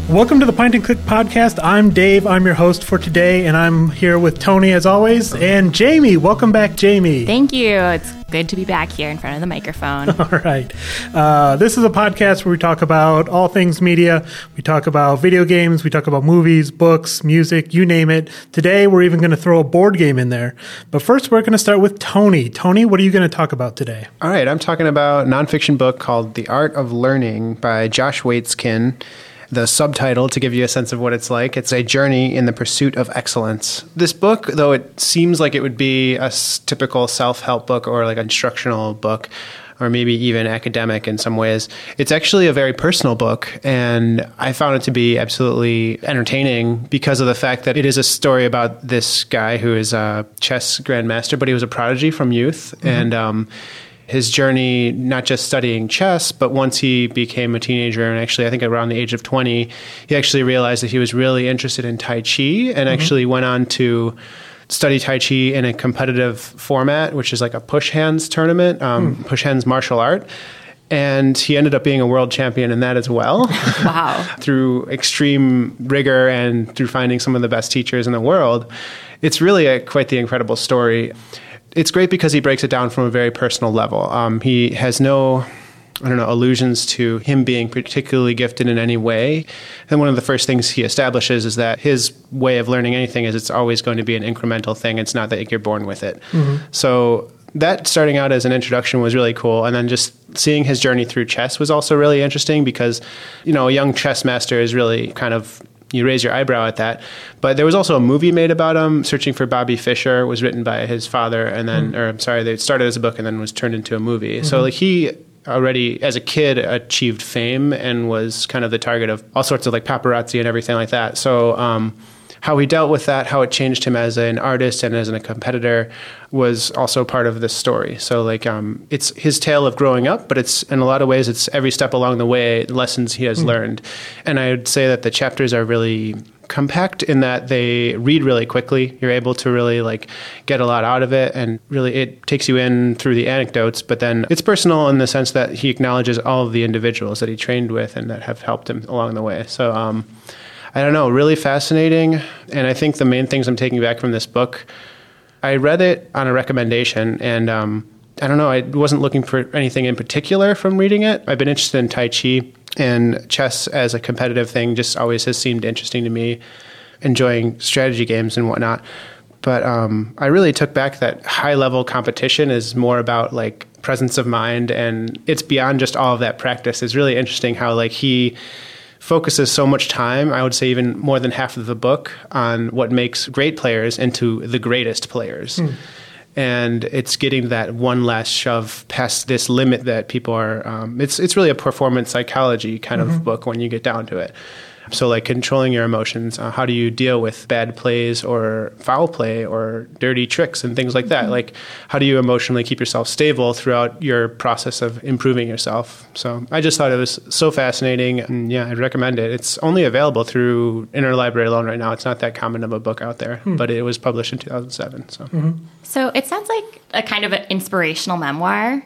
Welcome to the Pint and Click podcast. I'm Dave. I'm your host for today, and I'm here with Tony as always, and Jamie. Welcome back, Jamie. Thank you. It's good to be back here in front of the microphone. All right. This is a podcast where we talk about all things media. We talk about video games. We talk about movies, books, music, you name it. Today, we're even going to throw a board game in there. But first, we're going to start with Tony. Tony, what are you going to talk about today? All right. I'm talking about a nonfiction book called The Art of Learning by Josh Waitzkin. The subtitle, to give you a sense of what it's like, it's a journey in the pursuit of excellence. This book, though it seems like it would be a typical self-help book or like an instructional book, or maybe even academic in some ways, it's actually a very personal book. And I found it to be absolutely entertaining because of the fact that it is a story about this guy who is a chess grandmaster, but he was a prodigy from youth. Mm-hmm. And his journey, not just studying chess, but once he became a teenager, and actually I think around the age of 20, he actually realized that he was really interested in Tai Chi and actually went on to study Tai Chi in a competitive format, which is like a push hands tournament, push hands martial art. And he ended up being a world champion in that as well. Wow. Through extreme rigor and through finding some of the best teachers in the world. It's really quite the incredible story. It's great because he breaks it down from a very personal level. He has no, allusions to him being particularly gifted in any way. And one of the first things he establishes is that his way of learning anything is it's always going to be an incremental thing. It's not that you're born with it. Mm-hmm. So that starting out as an introduction was really cool. And then just seeing his journey through chess was also really interesting because, a young chess master is really kind of, you raise your eyebrow at that. But there was also a movie made about him, Searching for Bobby Fischer, was written by his father, and then, they started as a book and then was turned into a movie. Mm-hmm. So he already, as a kid, achieved fame and was kind of the target of all sorts of paparazzi and everything like that. So how he dealt with that, how it changed him as an artist and as a competitor was also part of this story. So it's his tale of growing up, but it's in a lot of ways, it's every step along the way, lessons he has learned. And I would say that the chapters are really compact in that they read really quickly. You're able to really get a lot out of it, and really it takes you in through the anecdotes, but then it's personal in the sense that he acknowledges all of the individuals that he trained with and that have helped him along the way. So, I don't know, really fascinating. And I think the main things I'm taking back from this book, I read it on a recommendation, and I don't know, I wasn't looking for anything in particular from reading it. I've been interested in Tai Chi, and chess as a competitive thing just always has seemed interesting to me, enjoying strategy games and whatnot. But I really took back that high-level competition is more about presence of mind, and it's beyond just all of that practice. It's really interesting how he focuses so much time, I would say even more than half of the book, on what makes great players into the greatest players. And it's getting that one last shove past this limit that people are, it's really a performance psychology kind of book when you get down to it. So controlling your emotions, how do you deal with bad plays or foul play or dirty tricks and things like that? How do you emotionally keep yourself stable throughout your process of improving yourself? So I just thought it was so fascinating, and yeah, I'd recommend it. It's only available through Interlibrary alone right now. It's not that common of a book out there, but it was published in 2007. So it sounds like a kind of an inspirational memoir.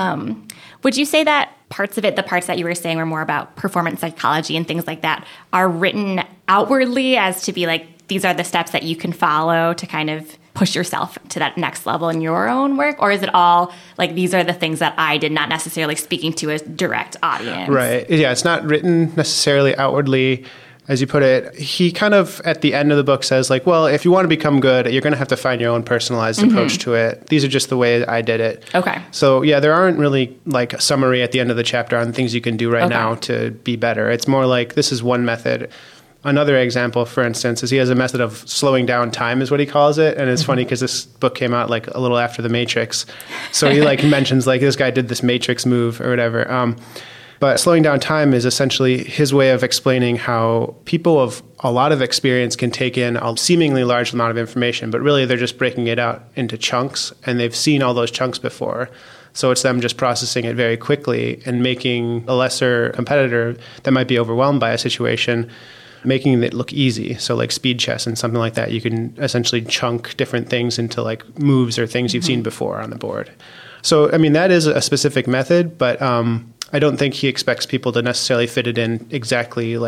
Would you say that parts of it, the parts that you were saying were more about performance psychology and things like that, are written outwardly as to be these are the steps that you can follow to kind of push yourself to that next level in your own work? Or is it all these are the things that I did not necessarily speaking to a direct audience? Right. Yeah, it's not written necessarily outwardly. As you put it, he kind of, at the end of the book, says, well, if you want to become good, you're going to have to find your own personalized approach to it. These are just the way I did it. Okay. So, yeah, there aren't really, a summary at the end of the chapter on things you can do right now to be better. It's more this is one method. Another example, for instance, is he has a method of slowing down time, is what he calls it. And it's funny because this book came out a little after The Matrix. So he mentions, this guy did this Matrix move or whatever. But slowing down time is essentially his way of explaining how people of a lot of experience can take in a seemingly large amount of information, but really they're just breaking it out into chunks, and they've seen all those chunks before. So it's them just processing it very quickly and making a lesser competitor that might be overwhelmed by a situation, making it look easy. So speed chess and something like that, you can essentially chunk different things into moves or things you've seen before on the board. So, that is a specific method, but I don't think he expects people to necessarily fit it in exactly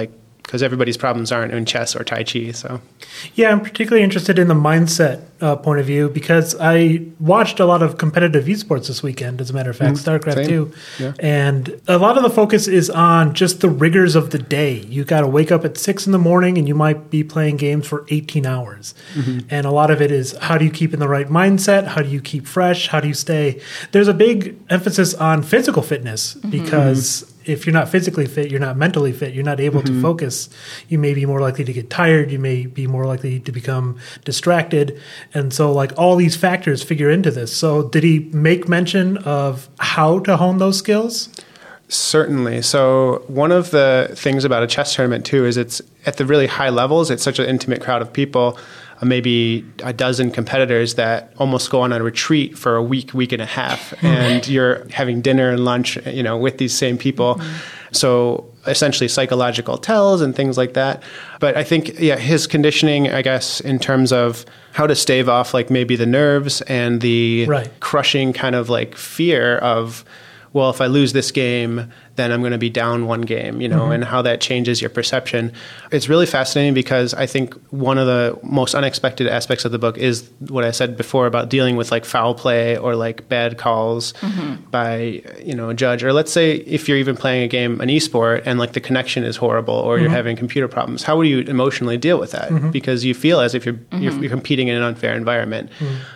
because everybody's problems aren't in chess or Tai Chi. So, Yeah, I'm particularly interested in the mindset point of view because I watched a lot of competitive esports this weekend, as a matter of fact, StarCraft Same. 2. Yeah. And a lot of the focus is on just the rigors of the day. You got to wake up at 6 in the morning and you might be playing games for 18 hours. And a lot of it is how do you keep in the right mindset? How do you keep fresh? How do you stay? There's a big emphasis on physical fitness because if you're not physically fit, you're not mentally fit, you're not able to focus, you may be more likely to get tired, you may be more likely to become distracted. And so like all these factors figure into this. So did he make mention of how to hone those skills? certainly. So one of the things about a chess tournament too is it's at the really high levels. It's such an intimate crowd of people, maybe a dozen competitors that almost go on a retreat for a week and a half, and you're having dinner and lunch, with these same people. So essentially psychological tells and things like that. But I think, his conditioning, I guess, in terms of how to stave off like maybe the nerves and the crushing kind of like fear of, well, if I lose this game, then I'm going to be down one game, and how that changes your perception. It's really fascinating because I think one of the most unexpected aspects of the book is what I said before about dealing with like foul play or like bad calls by, a judge. Or let's say if you're even playing a game, an esport, and like the connection is horrible or you're having computer problems, how would you emotionally deal with that? Because you feel as if you're competing in an unfair environment.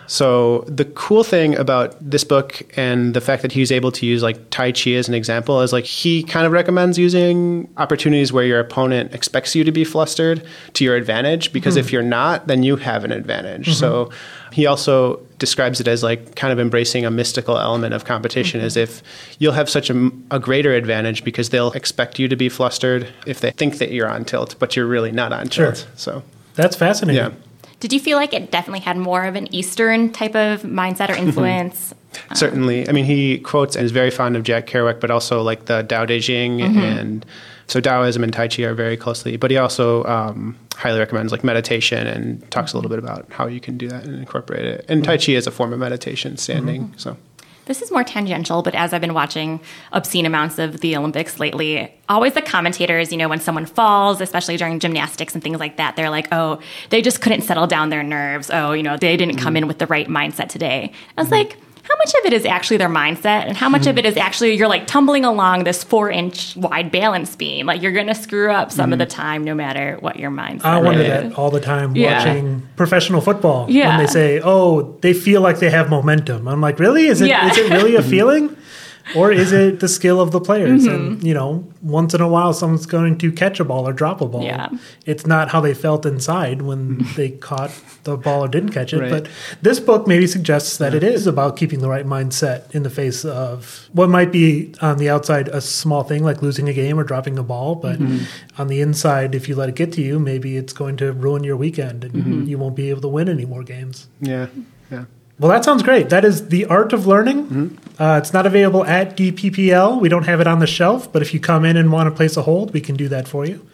So the cool thing about this book and the fact that he was able to use like Tai Chi as an example is like he kind of recommends using opportunities where your opponent expects you to be flustered to your advantage, because if you're not, then you have an advantage. So he also describes it as like kind of embracing a mystical element of competition, as if you'll have such a greater advantage because they'll expect you to be flustered if they think that you're on tilt, but you're really not on tilt. So that's fascinating. Yeah. Did you feel like it definitely had more of an Eastern type of mindset or influence? Certainly. I mean, he quotes and is very fond of Jack Kerouac, but also like the Tao Te Ching. And so Taoism and Tai Chi are very closely. But he also highly recommends like meditation and talks a little bit about how you can do that and incorporate it. And Tai Chi is a form of meditation, standing. So this is more tangential, but as I've been watching obscene amounts of the Olympics lately, always the commentators, when someone falls, especially during gymnastics and things like that, they're like, oh, they just couldn't settle down their nerves. Oh, they didn't come in with the right mindset today. I was like, how much of it is actually their mindset and how much of it is actually you're like tumbling along this 4-inch wide balance beam? Like you're going to screw up some of the time no matter what your mindset is. I wonder that all the time watching professional football when they say, oh, they feel like they have momentum. I'm like, really? Is it really a feeling? Or is it the skill of the players? And, once in a while, someone's going to catch a ball or drop a ball. Yeah. It's not how they felt inside when they caught the ball or didn't catch it. But this book maybe suggests that it is about keeping the right mindset in the face of what might be on the outside a small thing like losing a game or dropping a ball. But on the inside, if you let it get to you, maybe it's going to ruin your weekend and you won't be able to win any more games. Yeah. Well, that sounds great. That is The Art of Learning. It's not available at DPPL. We don't have it on the shelf, but if you come in and want to place a hold, we can do that for you.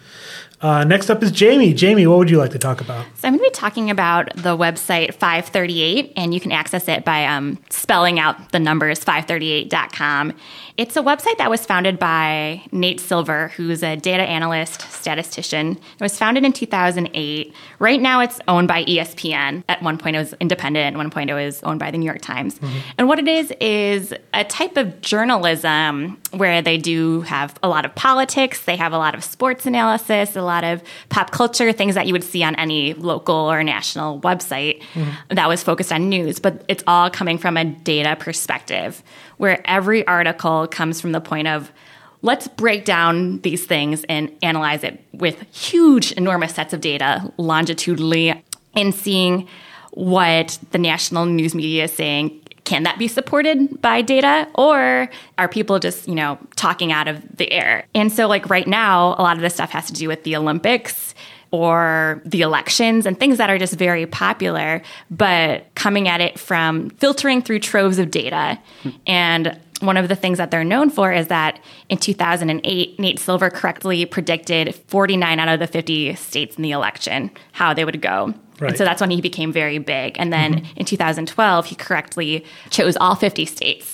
Next up is Jamie. Jamie, what would you like to talk about? So I'm going to be talking about the website 538, and you can access it by spelling out the numbers 538.com. It's a website that was founded by Nate Silver, who's a data analyst, statistician. It was founded in 2008. Right now it's owned by ESPN. At one point it was independent. At one point it was owned by the New York Times. And what it is a type of journalism where they do have a lot of politics. They have a lot of sports analysis, a lot of pop culture, things that you would see on any local or national website that was focused on news. But it's all coming from a data perspective, where every article comes from the point of, let's break down these things and analyze it with huge, enormous sets of data longitudinally and seeing what the national news media is saying. Can that be supported by data, or are people just, talking out of the air? And so like right now, a lot of this stuff has to do with the Olympics or the elections and things that are just very popular, but coming at it from filtering through troves of data. And one of the things that they're known for is that in 2008, Nate Silver correctly predicted 49 out of the 50 states in the election, how they would go. And so that's when he became very big. And then in 2012, he correctly chose all 50 states.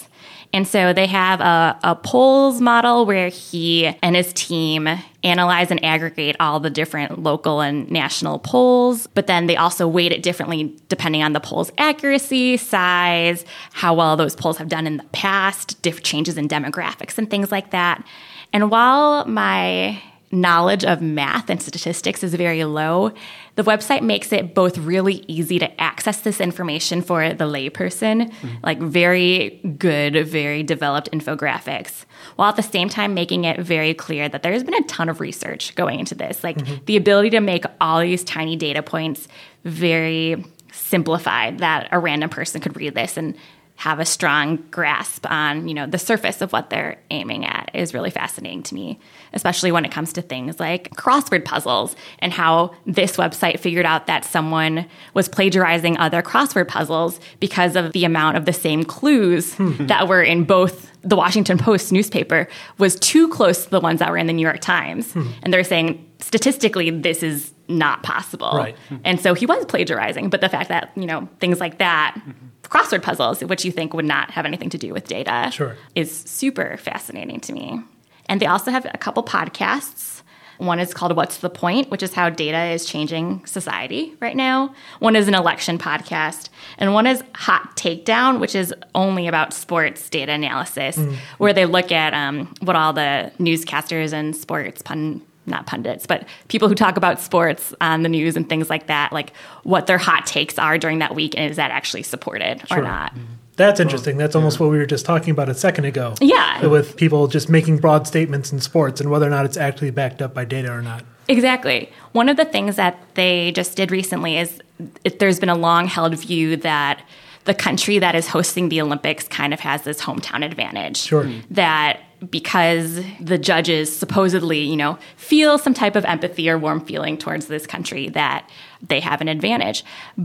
And so they have a polls model where he and his team analyze and aggregate all the different local and national polls, but then they also weight it differently depending on the poll's accuracy, size, how well those polls have done in the past, different changes in demographics and things like that. And while my knowledge of math and statistics is very low, the website makes it both really easy to access this information for the layperson, like very good, very developed infographics, while at the same time making it very clear that there's been a ton of research going into this. Like the ability to make all these tiny data points very simplified, that a random person could read this and have a strong grasp on, the surface of what they're aiming at is really fascinating to me, especially when it comes to things like crossword puzzles and how this website figured out that someone was plagiarizing other crossword puzzles because of the amount of the same clues that were in both the Washington Post newspaper was too close to the ones that were in the New York Times. And they're saying, statistically, this is not possible. Right. And so he was plagiarizing. But the fact that, things like that, crossword puzzles, which you think would not have anything to do with data, is super fascinating to me. And they also have a couple podcasts. One is called What's the Point, which is how data is changing society right now. One is an election podcast. And one is Hot Takedown, which is only about sports data analysis, where they look at what all the newscasters and sports not pundits, but people who talk about sports on the news and things like that, like what their hot takes are during that week, and is that actually supported or not? That's interesting. That's almost what we were just talking about a second ago. Yeah. With people just making broad statements in sports and whether or not it's actually backed up by data or not. Exactly. One of the things that they just did recently is there's been a long-held view that the country that is hosting the Olympics kind of has this hometown advantage. That because the judges supposedly, feel some type of empathy or warm feeling towards this country, that they have an advantage.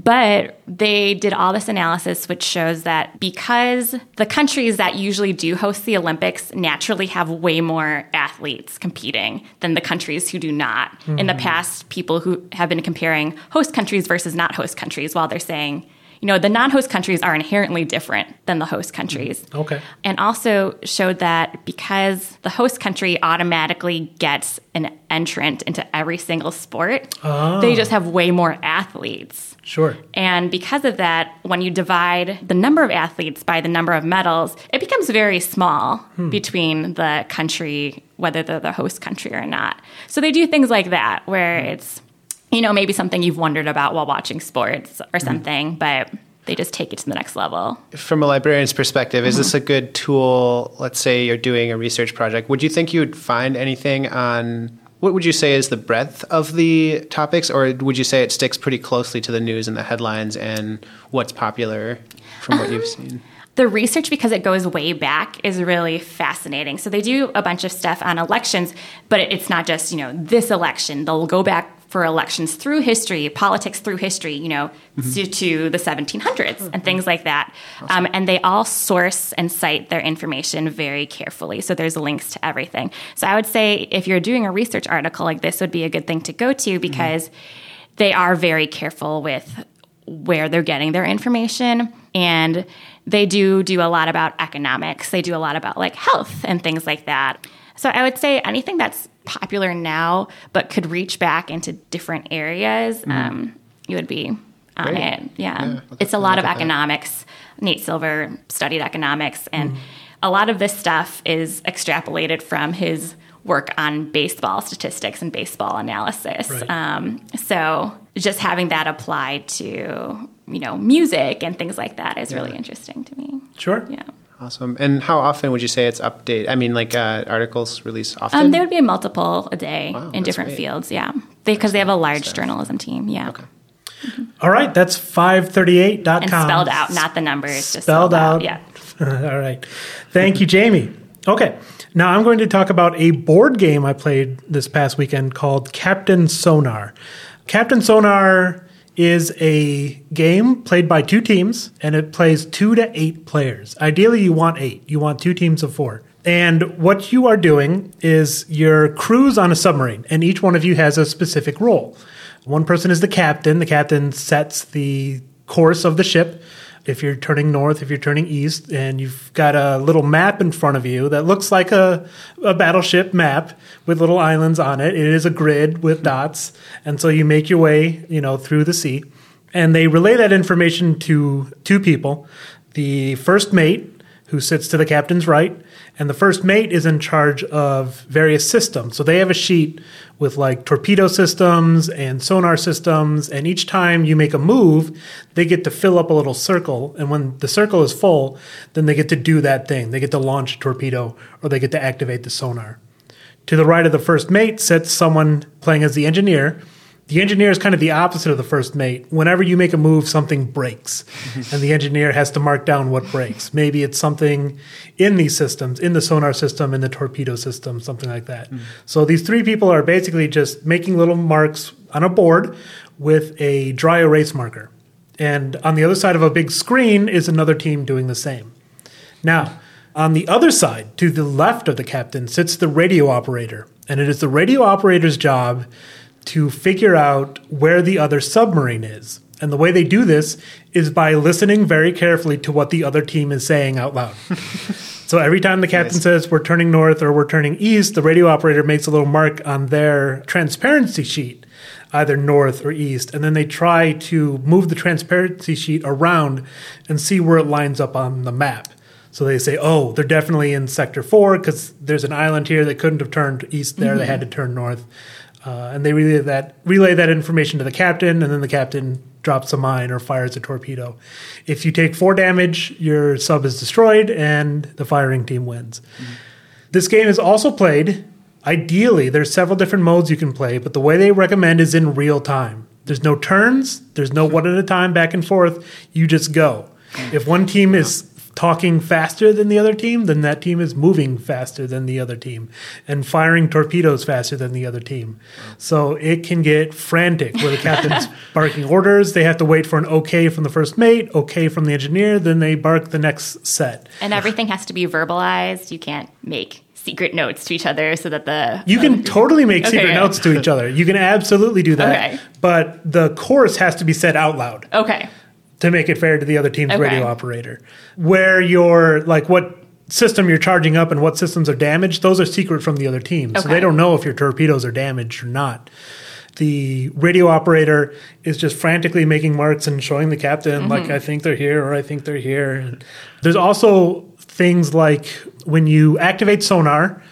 But they did all this analysis, which shows that because the countries that usually do host the Olympics naturally have way more athletes competing than the countries who do not. In the past, people who have been comparing host countries versus not host countries, while they're saying, the non-host countries are inherently different than the host countries. Okay. And also showed that because the host country automatically gets an entrant into every single sport, they just have way more athletes. And because of that, when you divide the number of athletes by the number of medals, it becomes very small between the country, whether they're the host country or not. So they do things like that, where it's maybe something you've wondered about while watching sports or something, but they just take it to the next level. From a librarian's perspective, is this a good tool? Let's say you're doing a research project. Would you think you would find anything on, what would you say is the breadth of the topics? Or would you say it sticks pretty closely to the news and the headlines and what's popular from what you've seen? The research, because it goes way back, is really fascinating. So they do a bunch of stuff on elections, but it's not just, this election. They'll go back for elections through history, politics through history, to the 1700s and things like that. And they all source and cite their information very carefully. So there's links to everything. So I would say if you're doing a research article like this, would be a good thing to go to, because they are very careful with where they're getting their information. And they do a lot about economics. They do a lot about health and things like that. So I would say anything that's popular now but could reach back into different areas, you would be on it. Yeah. It's a lot of economics. Nate Silver studied economics, and a lot of this stuff is extrapolated from his work on baseball statistics and baseball analysis. So just having that applied to, music and things like that is really interesting to me. Yeah. Awesome. And how often would you say it's updated? I mean, articles release often? There would be a multiple a day in different fields, because they have a large journalism team, Okay. All right, that's 538.com. And spelled out, not the numbers. Just spelled out. Yeah. All right. Thank you, Jamie. Okay, now I'm going to talk about a board game I played this past weekend called Captain Sonar. Captain Sonar is a game played by two teams, and it plays 2 to 8 players. Ideally, you want 8. You want 2 teams of 4. And what you are doing is you're crews on a submarine, and each one of you has a specific role. One person is the captain. The captain sets the course of the ship. if you're turning north, if you're turning east, and you've got a little map in front of you that looks like a battleship map with little islands on it. It is a grid with dots, and so you make your way, through the sea. And they relay that information to two people, the first mate, who sits to the captain's right, and the first mate is in charge of various systems. So they have a sheet with like torpedo systems and sonar systems, and each time you make a move, they get to fill up a little circle, and when the circle is full, then they get to do that thing. They get to launch a torpedo, or they get to activate the sonar. To the right of the first mate sits someone playing as the engineer. The engineer is kind of the opposite of the first mate. Whenever you make a move, something breaks, and the engineer has to mark down what breaks. Maybe it's something in these systems, in the sonar system, in the torpedo system, something like that. So these three people are basically just making little marks on a board with a dry erase marker. And on the other side of a big screen is another team doing the same. Now, on the other side, to the left of the captain, sits the radio operator. And it is the radio operator's job to figure out where the other submarine is. And the way they do this is by listening very carefully to what the other team is saying out loud. So every time the captain says we're turning north or we're turning east, the radio operator makes a little mark on their transparency sheet, either north or east, and then they try to move the transparency sheet around and see where it lines up on the map. So they say, oh, they're definitely in Sector 4 because there's an island here that couldn't have turned east there. They had to turn north. And they relay that information to the captain, and then the captain drops a mine or fires a torpedo. If you take 4 damage, your sub is destroyed, and the firing team wins. This game is also played, ideally, there's several different modes you can play, but the way they recommend is in real time. There's no turns, there's no one at a time back and forth, you just go. If one team is talking faster than the other team, then that team is moving faster than the other team and firing torpedoes faster than the other team. So it can get frantic where the captain's barking orders. They have to wait for an okay from the first mate, okay from the engineer, then they bark the next set. And everything has to be verbalized. You can't make secret notes to each other so that the... You can totally make secret notes to each other. You can absolutely do that. Okay. But the course has to be said out loud. Okay. To make it fair to the other team's radio operator. Where you're, like, what system you're charging up and what systems are damaged, those are secret from the other team. So they don't know if your torpedoes are damaged or not. The radio operator is just frantically making marks and showing the captain, like, I think they're here or I think they're here. And there's also things like when you activate sonar,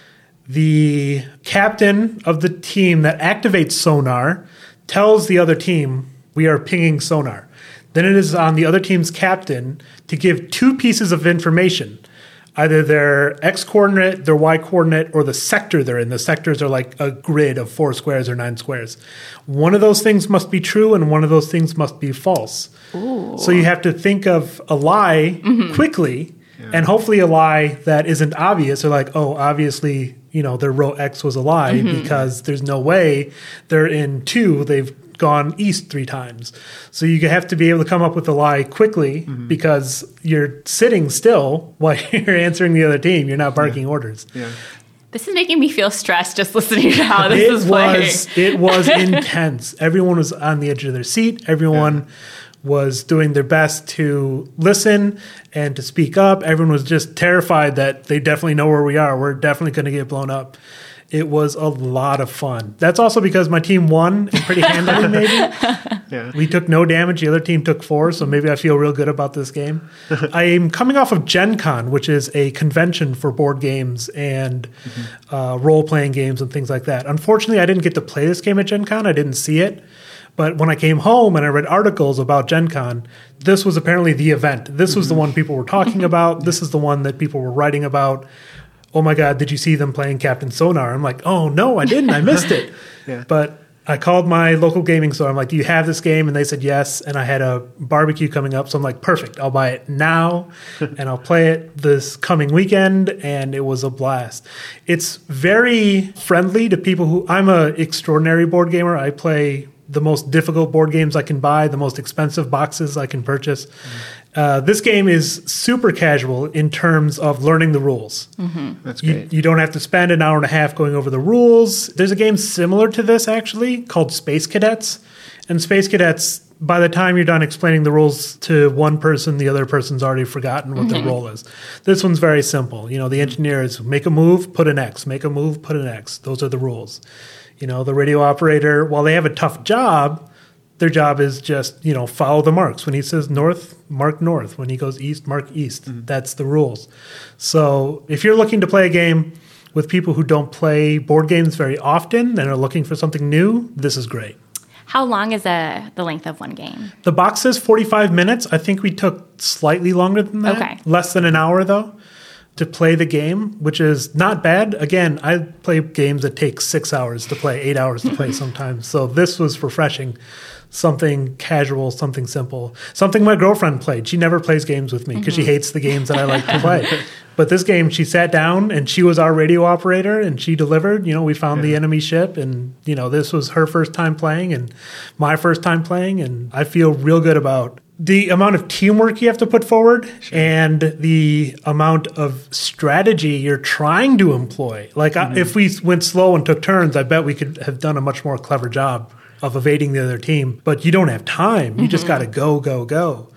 the captain of the team that activates sonar tells the other team, we are pinging sonar. Then it is on the other team's captain to give 2 pieces of information, either their X coordinate, their Y coordinate, or the sector they're in. The sectors are like a grid of 4 squares or 9 squares. One of those things must be true and one of those things must be false. Ooh. So you have to think of a lie quickly and hopefully a lie that isn't obvious. Or like, oh, obviously, their row X was a lie because there's no way they're in 2. They've gone east 3 times. So you have to be able to come up with a lie quickly because you're sitting still while you're answering the other team. You're not barking orders. Yeah. This is making me feel stressed just listening to how this is playing. It was intense. Everyone was on the edge of their seat. Everyone was doing their best to listen and to speak up. Everyone was just terrified that they definitely know where we are. We're definitely going to get blown up. It was a lot of fun. That's also because my team won pretty handily, maybe. Yeah. We took no damage. The other team took 4, so maybe I feel real good about this game. I'm coming off of Gen Con, which is a convention for board games and role-playing games and things like that. Unfortunately, I didn't get to play this game at Gen Con. I didn't see it. But when I came home and I read articles about Gen Con, this was apparently the event. This was the one people were talking about. This is the one that people were writing about. Oh my God, did you see them playing Captain Sonar? I'm like, oh no, I didn't. I missed it. But I called my local gaming store. I'm like, do you have this game? And they said yes. And I had a barbecue coming up. So I'm like, perfect. I'll buy it now and I'll play it this coming weekend. And it was a blast. It's very friendly to people who... I'm an extraordinary board gamer. I play the most difficult board games I can buy, the most expensive boxes I can purchase. This game is super casual in terms of learning the rules. That's great. You don't have to spend an hour and a half going over the rules. There's a game similar to this, actually, called Space Cadets. And Space Cadets by the time you're done explaining the rules to one person, the other person's already forgotten what the role is. This one's very simple. The engineer is make a move, put an X, make a move, put an X. Those are the rules. The radio operator, while they have a tough job, their job is just, follow the marks. When he says north, mark north. When he goes east, mark east. That's the rules. So if you're looking to play a game with people who don't play board games very often and are looking for something new, this is great. How long is the length of one game? The box says 45 minutes. I think we took slightly longer than that. Okay. Less than an hour, though, to play the game, which is not bad. Again, I play games that take 6 hours to play, 8 hours to play sometimes. So this was refreshing. Something casual, something simple. Something my girlfriend played. She never plays games with me because she hates the games that I like to play. But this game, she sat down and she was our radio operator and she delivered. We found the enemy ship and, this was her first time playing and my first time playing. And I feel real good about the amount of teamwork you have to put forward and the amount of strategy you're trying to employ. Like if we went slow and took turns, I bet we could have done a much more clever job of evading the other team, but you don't have time. You just got to go, go, go.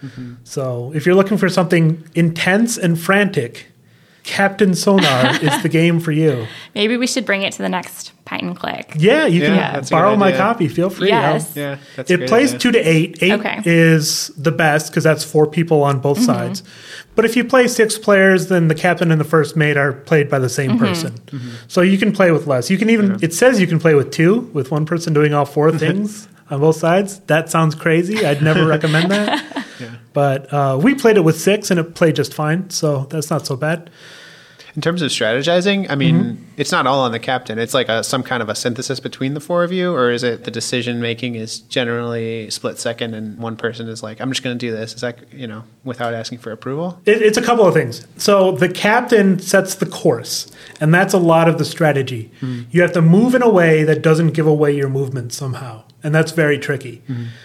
So if you're looking for something intense and frantic, Captain Sonar is the game for you. Maybe we should bring it to the next Pint and Click. Yeah, you can borrow my copy. Feel free. Yes. Yeah, that's it plays 2 to 8. 8 Okay. is the best because that's 4 people on both sides. But if you play 6 players, then the captain and the first mate are played by the same person. So you can play with less. You can even, it says you can play with 2, with one person doing all 4 things on both sides. That sounds crazy. I'd never recommend that. But we played it with 6 and it played just fine. So that's not so bad. In terms of strategizing, I mean, it's not all on the captain. It's like some kind of a synthesis between the 4 of you, or is it the decision making is generally split second and one person is like, I'm just going to do this? Is that, without asking for approval? It's a couple of things. So the captain sets the course, and that's a lot of the strategy. You have to move in a way that doesn't give away your movement somehow, and that's very tricky.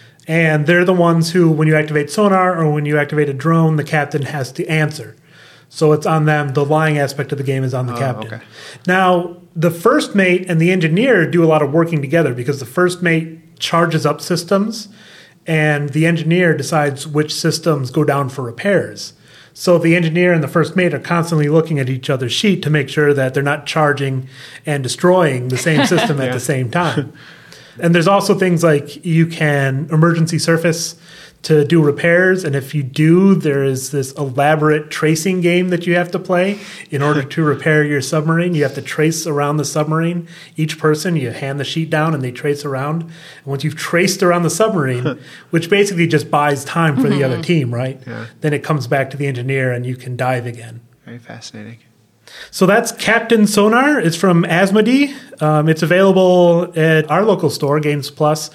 And they're the ones who, when you activate sonar or when you activate a drone, the captain has to answer. So it's on them. The lying aspect of the game is on the captain. Okay. Now, the first mate and the engineer do a lot of working together because the first mate charges up systems and the engineer decides which systems go down for repairs. So the engineer and the first mate are constantly looking at each other's sheet to make sure that they're not charging and destroying the same system at the same time. And there's also things like you can emergency surface to do repairs, and if you do, there is this elaborate tracing game that you have to play in order to repair your submarine. You have to trace around the submarine. Each person, you hand the sheet down and they trace around. And once you've traced around the submarine, which basically just buys time for the other team, right? Yeah. Then it comes back to the engineer and you can dive again. Very fascinating. So that's Captain Sonar. It's from Asmodee. It's available at our local store, Games Plus,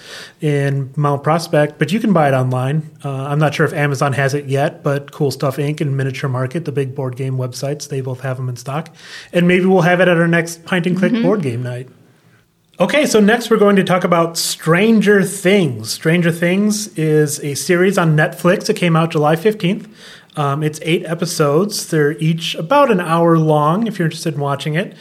in Mount Prospect, but you can buy it online. I'm not sure if Amazon has it yet, but Cool Stuff Inc. and Miniature Market, the big board game websites, they both have them in stock. And maybe we'll have it at our next Pint and Click board game night. Okay, so next we're going to talk about Stranger Things. Stranger Things is a series on Netflix. It came out July 15th. It's 8 episodes. They're each about an hour long if you're interested in watching it.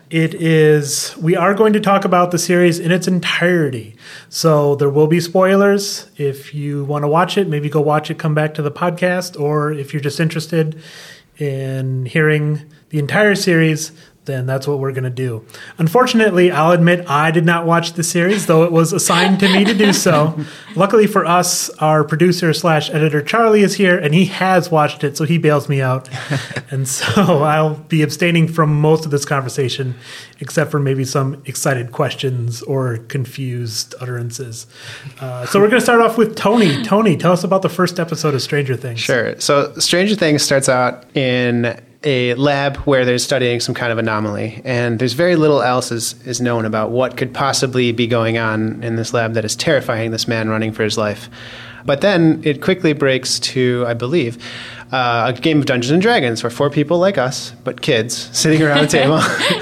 We are going to talk about the series in its entirety. So there will be spoilers. If you want to watch it, maybe go watch it, come back to the podcast. Or if you're just interested in hearing the entire series, then that's what we're going to do. Unfortunately, I'll admit I did not watch the series, though it was assigned to me to do so. Luckily for us, our producer/editor Charlie is here, and he has watched it, so he bails me out. And so I'll be abstaining from most of this conversation, except for maybe some excited questions or confused utterances. So we're going to start off with Tony. Tony, tell us about the first episode of Stranger Things. Sure. So Stranger Things starts out in a lab where they're studying some kind of anomaly, and there's very little else is known about what could possibly be going on in this lab that is terrifying this man running for his life. But then it quickly breaks to, I believe, a game of Dungeons & Dragons where 4 people like us, but kids, sitting around a table.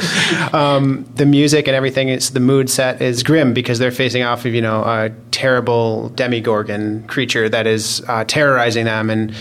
The music and everything, the mood set is grim because they're facing off of, a terrible demigorgon creature that is terrorizing them. And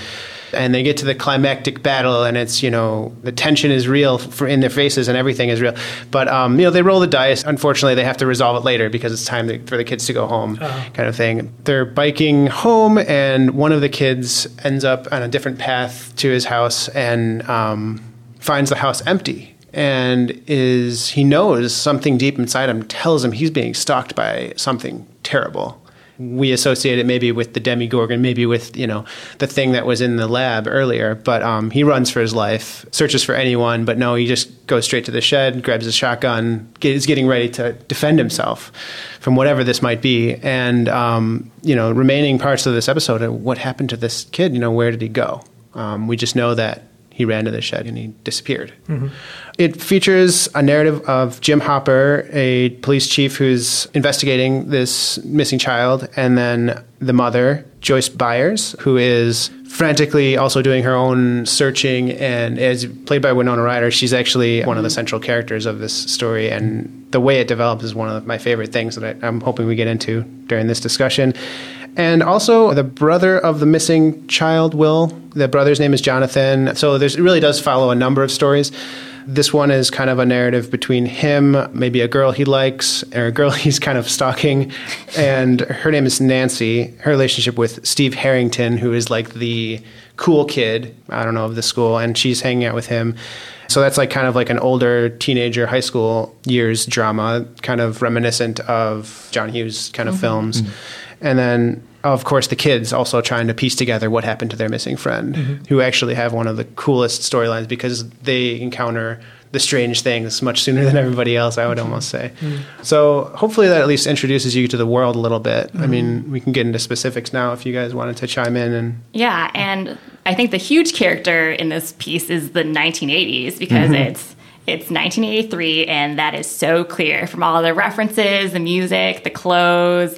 And they get to the climactic battle, and it's, the tension is real in their faces and everything is real. But, they roll the dice. Unfortunately, they have to resolve it later because it's time for the kids to go home, kind of thing. They're biking home, and one of the kids ends up on a different path to his house and finds the house empty. And he knows something deep inside him tells him he's being stalked by something terrible. We associate it maybe with the Demogorgon, maybe with, the thing that was in the lab earlier. But he runs for his life, searches for anyone. But no, he just goes straight to the shed, grabs his shotgun, is getting ready to defend himself from whatever this might be. And, remaining parts of this episode, what happened to this kid? Where did he go? We just know that he ran to the shed and he disappeared. Mm-hmm. It features a narrative of Jim Hopper, a police chief who's investigating this missing child, and then the mother, Joyce Byers, who is frantically also doing her own searching, and as played by Winona Ryder, she's actually one of the central characters of this story, and the way it develops is one of my favorite things that I'm hoping we get into during this discussion. And also the brother of the missing child, Will. The brother's name is Jonathan. So it really does follow a number of stories. This one is kind of a narrative between him, maybe a girl he likes, or a girl he's kind of stalking, and her name is Nancy. Her relationship with Steve Harrington, who is like the cool kid, of the school, and she's hanging out with him. So that's kind of an older teenager, high school years drama, kind of reminiscent of John Hughes kind of films. Mm-hmm. And then, of course, the kids also trying to piece together what happened to their missing friend, who actually have one of the coolest storylines because they encounter the strange things much sooner than everybody else, I would almost say. So hopefully that at least introduces you to the world a little bit. I mean, we can get into specifics now if you guys wanted to chime in. Yeah, and I think the huge character in this piece is the 1980s because it's 1983, and that is so clear from all the references, the music, the clothes,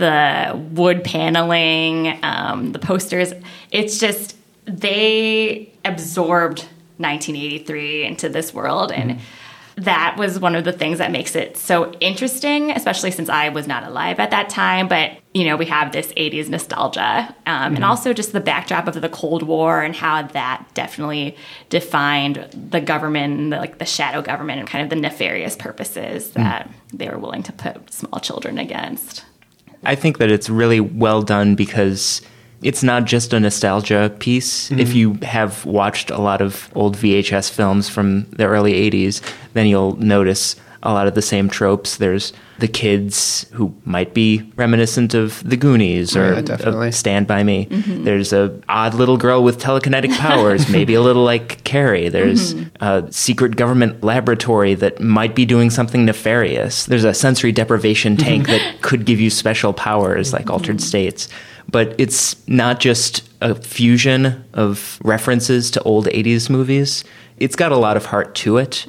the wood paneling, the posters. It's just, they absorbed 1983 into this world, and that was one of the things that makes it so interesting, especially since I was not alive at that time. But, we have this 80s nostalgia, and also just the backdrop of the Cold War and how that definitely defined the government, the shadow government, and kind of the nefarious purposes that they were willing to put small children against. I think that it's really well done because it's not just a nostalgia piece. If you have watched a lot of old VHS films from the early 80s, then you'll notice a lot of the same tropes. There's the kids who might be reminiscent of The Goonies or of Stand By Me. There's a odd little girl with telekinetic powers, maybe a little like Carrie. There's a secret government laboratory that might be doing something nefarious. There's a sensory deprivation tank that could give you special powers like altered states. But it's not just a fusion of references to old 80s movies. It's got a lot of heart to it.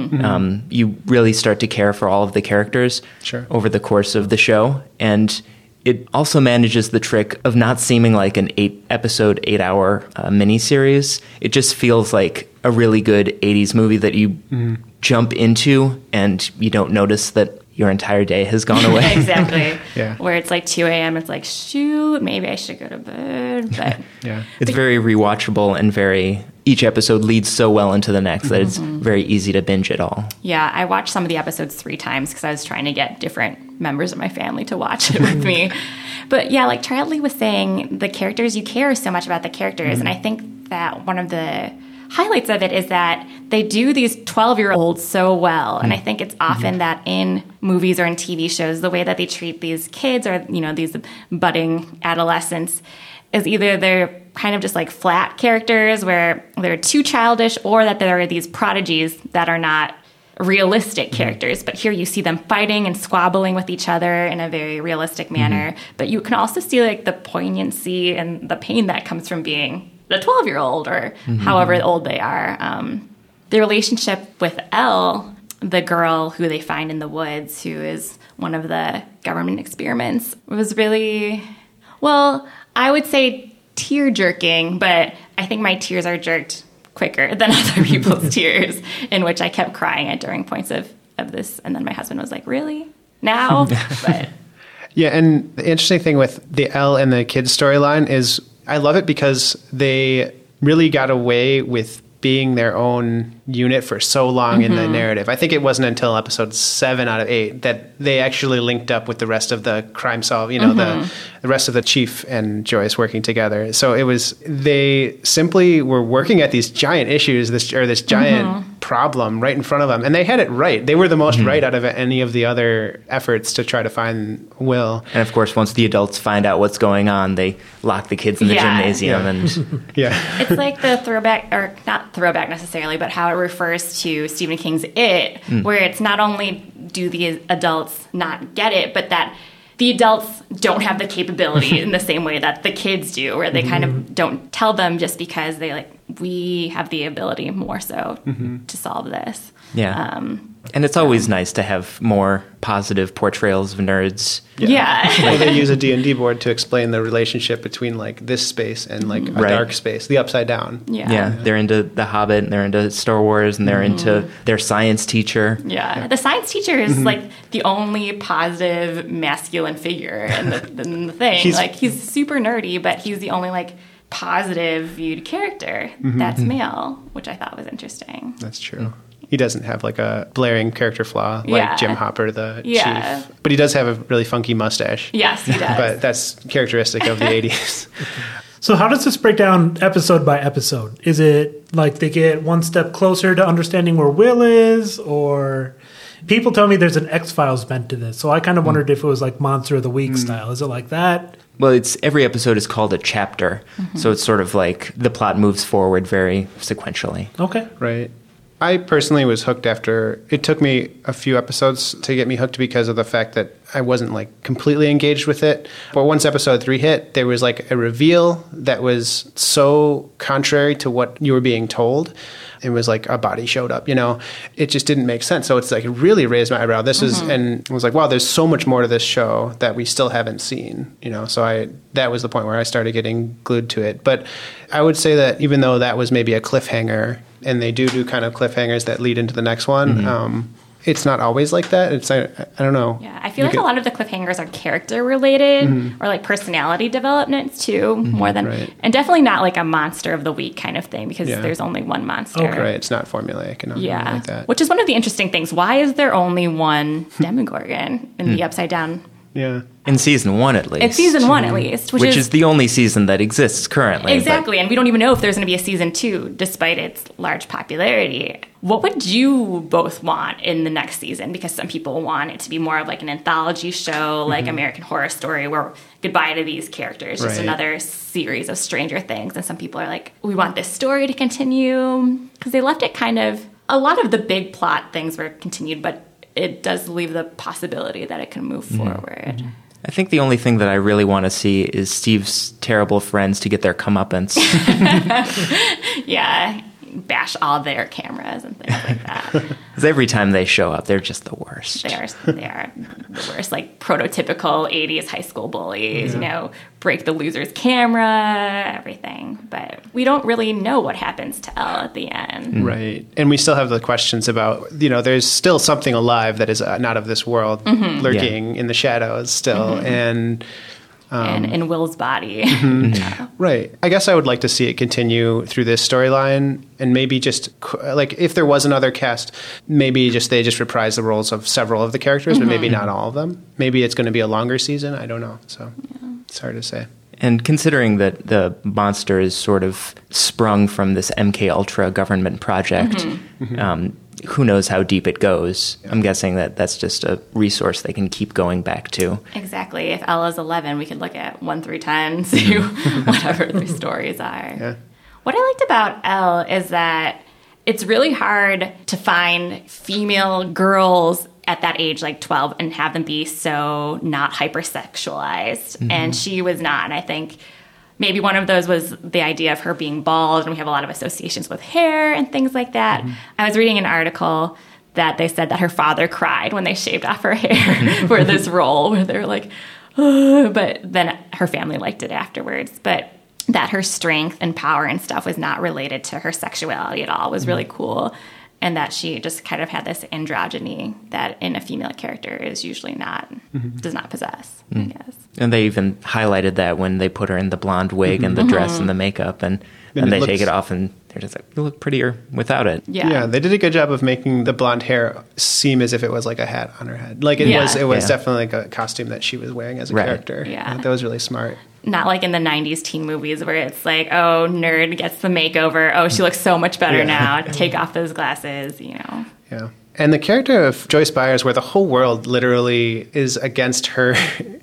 You really start to care for all of the characters over the course of the show. And it also manages the trick of not seeming like an 8-episode, 8-hour miniseries. It just feels like a really good 80s movie that you jump into and you don't notice that your entire day has gone away. Exactly. Where it's like 2 a.m. It's like, shoot, maybe I should go to bed. But it's very rewatchable and each episode leads so well into the next that it's very easy to binge it all. Yeah, I watched some of the episodes 3 times because I was trying to get different members of my family to watch it with me. But yeah, like Charlie was saying, the characters, you care so much about the characters. And I think that one of the highlights of it is that they do these 12-year-olds so well. And I think it's often that in movies or in TV shows, the way that they treat these kids or, these budding adolescents is either they're kind of just like flat characters where they're too childish, or that there are these prodigies that are not realistic characters. But here you see them fighting and squabbling with each other in a very realistic manner. But you can also see like the poignancy and the pain that comes from being a 12-year-old or however old they are. The relationship with Elle, the girl who they find in the woods, who is one of the government experiments, was really, well, I would say tear-jerking, but I think my tears are jerked quicker than other people's tears, in which I kept crying at during points of this. And then my husband was like, really? Now? But yeah, and the interesting thing with the Elle and the kids storyline is I love it because they really got away with being their own unit for so long in the narrative. I think it wasn't until episode 7 out of 8 that they actually linked up with the rest of the crime solve, the rest of the chief and Joyce working together. So they simply were working at these giant issues, this giant problem right in front of them. And they had it right. They were the most right out of any of the other efforts to try to find Will. And of course, once the adults find out what's going on, they lock the kids in the gymnasium. And It's like the throwback, or not throwback necessarily, but how it refers to Stephen King's It, where it's not only do the adults not get it, but that the adults don't have the capability in the same way that the kids do, where they kind of don't tell them just because we have the ability more so to solve this. Yeah. And it's always nice to have more positive portrayals of nerds. Well, they use a D&D board to explain the relationship between this space and a dark space, the Upside Down. Yeah, they're into The Hobbit, and they're into Star Wars, and they're into their science teacher. Yeah, the science teacher is the only positive masculine figure in the thing. He's super nerdy, but he's the only positive viewed character that's male, which I thought was interesting. That's true. He doesn't have a blaring character flaw like Jim Hopper, the chief. But he does have a really funky mustache. Yes, he does. But that's characteristic of the 80s. So how does this break down episode by episode? Is it they get one step closer to understanding where Will is, or... People tell me there's an X-Files bent to this, so I kind of wondered if it was Monster of the Week style. Is it like that? Well, every episode is called a chapter, so it's sort of the plot moves forward very sequentially. Okay. Right. I personally was hooked after... It took me a few episodes to get me hooked because of the fact that I wasn't completely engaged with it. But once episode 3 hit, there was a reveal that was so contrary to what you were being told. It was a body showed up, It just didn't make sense. So it's it really raised my eyebrow. And I was wow, there's so much more to this show that we still haven't seen, So that was the point where I started getting glued to it. But I would say that even though that was maybe a cliffhanger, and they do kind of cliffhangers that lead into the next one, it's not always like that. It's I don't know. Yeah, I feel a lot of the cliffhangers are character related or personality developments too, more than, and definitely not a monster of the week kind of thing, because there's only one monster. Okay. Right, it's not formulaic and like that. Which is one of the interesting things. Why is there only one Demogorgon in the Upside Down? Yeah. In season 1, at least. In season 1, at least. Which is the only season that exists currently. Exactly, and we don't even know if there's going to be a season 2, despite its large popularity. What would you both want in the next season? Because some people want it to be more of an anthology show, like American Horror Story, where goodbye to these characters, just another series of Stranger Things. And some people are we want this story to continue. Because they left it a lot of the big plot things were continued, but it does leave the possibility that it can move forward. I think the only thing that I really want to see is Steve's terrible friends to get their comeuppance. Yeah, bash all their cameras and things like that. Because every time they show up, they're just the worst. They are the worst, prototypical 80s high school bullies, break the loser's camera, everything. But we don't really know what happens to Elle at the end. Right. And we still have the questions about, there's still something alive that is not of this world lurking in the shadows still. And in Will's body. Right. I guess I would like to see it continue through this storyline, and maybe just if there was another cast, maybe they just reprise the roles of several of the characters, but maybe not all of them. Maybe it's going to be a longer season. I don't know. So it's hard to say. And considering that the monster is sort of sprung from this MK Ultra government project, who knows how deep it goes. I'm guessing that's just a resource they can keep going back to. Exactly. If Ella's 11, we could look at 1 through 10, see whatever their stories are. Yeah. What I liked about Elle is that it's really hard to find female girls at that age, 12, and have them be so not hypersexualized. And she was not. And I think maybe one of those was the idea of her being bald, and we have a lot of associations with hair and things like that. I was reading an article that they said that her father cried when they shaved off her hair for this role, where they're but then her family liked it afterwards. But that her strength and power and stuff was not related to her sexuality at all was really cool. and that she just kind of had this androgyny that in a female character is usually does not possess, I guess. And they even highlighted that when they put her in the blonde wig and the dress and the makeup, and they take it off and they're just like, you look prettier without it. Yeah, they did a good job of making the blonde hair seem as if it was like a hat on her head. Like it was definitely like a costume that she was wearing as a character. Yeah. That was really smart. Not like in the 90s teen movies where it's like, oh, nerd gets the makeover. Oh, she looks so much better now. Take off those glasses, Yeah. And the character of Joyce Byers, where the whole world literally is against her,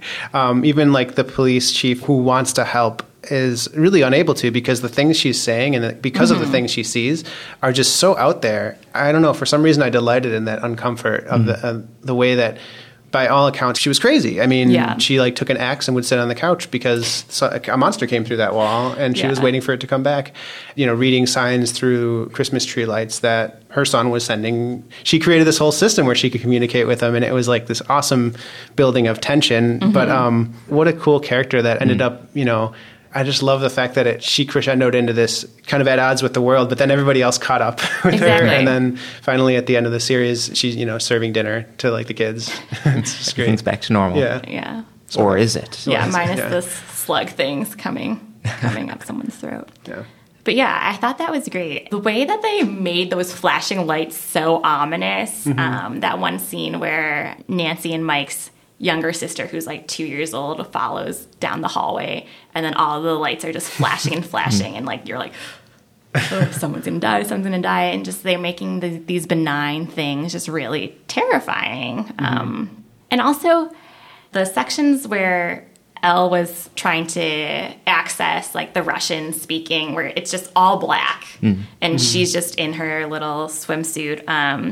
even like the police chief who wants to help is really unable to, because the things she's saying and because of the things she sees are just so out there. I don't know, for some reason I delighted in that uncomfort of the way that, by all accounts, she was crazy. I mean, she like took an axe and would sit on the couch because a monster came through that wall, and she was waiting for it to come back. Reading signs through Christmas tree lights that her son was sending. She created this whole system where she could communicate with him, and it was like this awesome building of tension. But what a cool character that ended up, I just love the fact that she crescendoed into this kind of at odds with the world, but then everybody else caught up with her. And then finally at the end of the series, she's, serving dinner to like the kids. It's just great. Everything's back to normal. Yeah. Or is it? Yeah, minus the slug things coming up someone's throat. Yeah. But yeah, I thought that was great. The way that they made those flashing lights so ominous, that one scene where Nancy and Mike's younger sister, who's like 2 years old, follows down the hallway, and then all the lights are just flashing and flashing, and like you're like, oh, someone's gonna die, and just they're making these benign things just really terrifying. And also the sections where Elle was trying to access like the Russian speaking, where it's just all black, and she's just in her little swimsuit,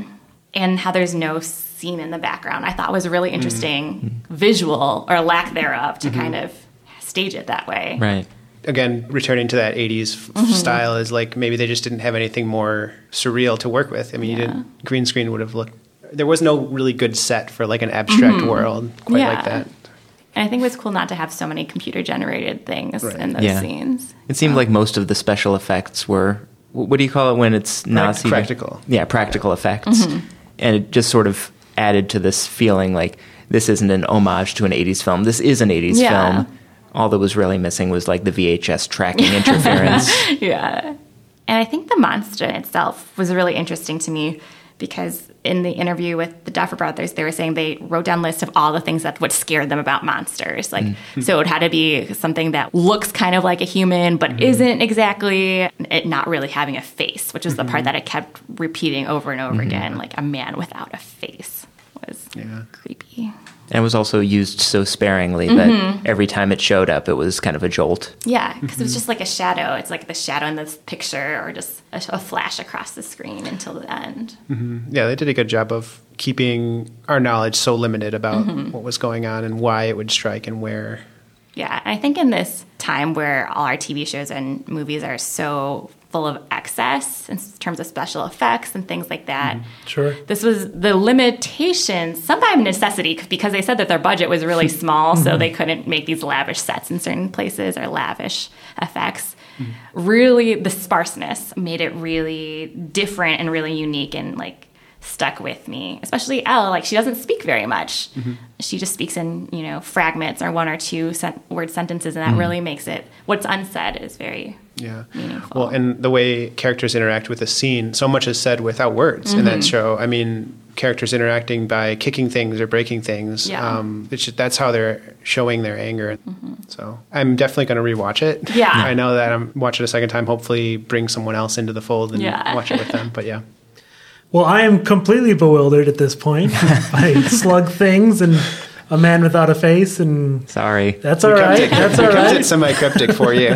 and how there's no scene in the background, I thought was a really interesting visual, or lack thereof, to kind of stage it that way. Right. Again, returning to that 80s style is like maybe they just didn't have anything more surreal to work with. I mean, green screen would have looked... There was no really good set for like an abstract world quite like that. And I think it was cool not to have so many computer-generated things in those scenes. It seemed like most of the special effects were... What do you call it when it's not... Practical. Yeah, practical effects. And it just sort of added to this feeling like this isn't an homage to an 80s film. This is an 80s film. All that was really missing was like the VHS tracking interference. And I think the monster itself was really interesting to me, because in the interview with the Duffer Brothers, they were saying they wrote down lists of all the things that would scare them about monsters. Like, so it had to be something that looks kind of like a human, but isn't exactly, it not really having a face, which was the part that I kept repeating over and over again. Like, a man without a face was creepy. And it was also used so sparingly that every time it showed up, it was kind of a jolt. Yeah, because it was just like a shadow. It's like the shadow in this picture, or just a flash across the screen until the end. Yeah, they did a good job of keeping our knowledge so limited about what was going on and why it would strike and where. Yeah, I think in this time where all our TV shows and movies are so full of excess in terms of special effects and things like that. Sure. This was the limitation, some by necessity, because they said that their budget was really small, so they couldn't make these lavish sets in certain places or lavish effects. Really, the sparseness made it really different and really unique, and like stuck with me. Especially Elle, like she doesn't speak very much. She just speaks in, fragments or one or two word sentences, and that really makes it, what's unsaid is very meaningful. Well, and the way characters interact with a scene, so much is said without words in that show. I mean, characters interacting by kicking things or breaking things. That's how they're showing their anger. So I'm definitely going to rewatch it. Yeah. I know that I'm watching it a second time, hopefully bring someone else into the fold and watch it with them. But yeah. Well, I am completely bewildered at this point by slug things and a man without a face. And sorry. That's all right. That's all right. It's semi-cryptic for you.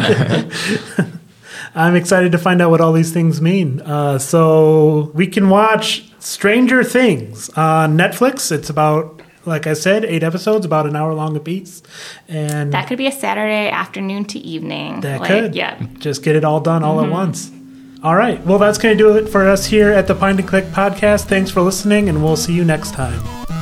I'm excited to find out what all these things mean. So we can watch Stranger Things on Netflix. It's about, like I said, 8 episodes, about an hour long apiece. And that could be a Saturday afternoon to evening. That could. Yeah. Just get it all done all at once. All right. Well, that's going to do it for us here at the Point and Click Podcast. Thanks for listening, and we'll see you next time.